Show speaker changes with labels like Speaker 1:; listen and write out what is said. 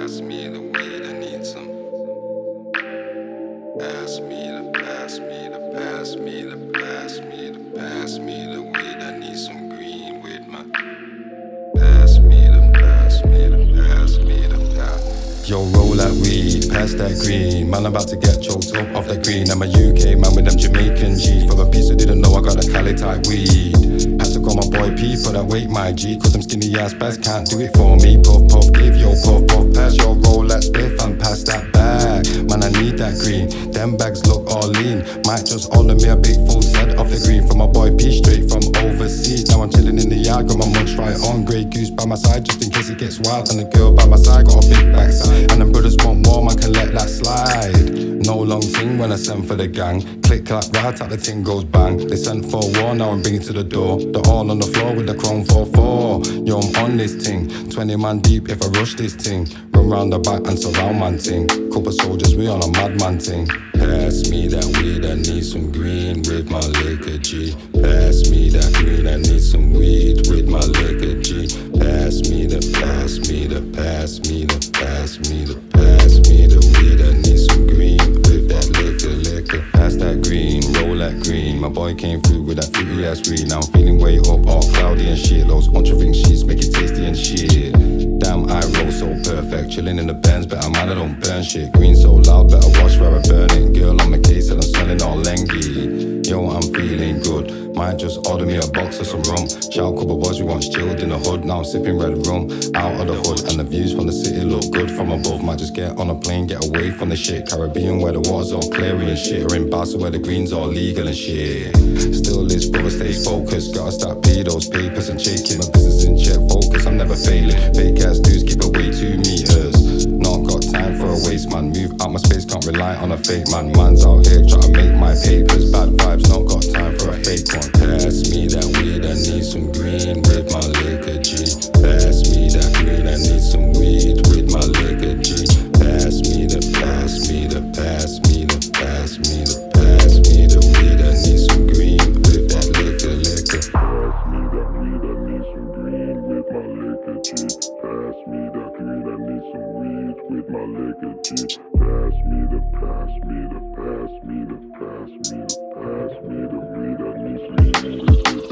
Speaker 1: pass me the weed, I need some. Pass me the, pass me the, pass me the, pass me the, pass me the weed, I need some green with my. Pass me the, pass me the, pass me the, pass.
Speaker 2: Yo, roll that weed, pass that green. Man, I'm about to get choked up off that green. I'm a UK man with them Jamaican G. For a piece who didn't know I got a Cali type weed. Had to call my boy P for that weight, my G. Cause them skinny ass bags can't do it for me. Puff, puff, give yo, puff, puff. Pass your roll that spliff and pass that bag. Man, I need that green. Them bags look all lean. Might just order me a big full set of the green. From my boy P straight from overseas. Now I'm chilling in the yard, got my munch right on. Grey goose by my side just in case it gets wild. And the girl by my side got a big backside. And them brothers want more, man can let that slide. No long thing when I send for the gang. Click, clap, right out the ting goes bang. They sent for war, now I'm bringing to the door. They're all on the floor with the chrome 4-4. Yo, I'm on this ting. 20 man deep if I rush this ting. Run round the back and surround man ting. Couple soldiers, we on a madman ting. Pass me that weed, I need some green with my liquor G. Pass me that green, I need some weed with my liquor G. Pass me the, pass me the, pass me the, pass me the, pass me the weed, I need some green with that liquor. Pass that green, roll that green. My boy came through with that fruity ass green. Now I'm feeling way up, all cloudy and shit. Those ultra-think sheets make it tasty and shit. Damn, I roll so perfect. Chilling in the Benz, better man, I don't burn shit. Green so loud, better watch where I burn it. Girl on my case and I'm smelling all lengy. Yo, I'm feeling good. Might just order me a box of some rum. Shout couple boys we once chilled in the hood. Now I'm sipping red rum out of the hood. And the views from the city look good from above. Might just get on a plane, get away from the shit. Caribbean where the water's all clear and shit. Or in Barca where the green's all legal and shit. Still this brother stay focused. Gotta start pay those papers and shake it. My business in check, focus, I'm never failing. Fake ass dudes keep away 2 meters. Not got time for a waste man. Move out my space, can't rely on a fake man. Man's out here trying to make my papers. Bad vibes, not got time for a fake one. Pass me that weed, I need some green with my liquor G. Pass me that green, I need some weed with my liquor G. Pass me the, pass me the, pass me the, pass me the, pass me the weed, I need some green with that liquor.
Speaker 3: Pass me that weed, I need some green with my liquor G. Pass me that green, I need some weed with my liquor G. Pass me the, pass me the, pass me the, pass me the, pass me the weed, I need some weed with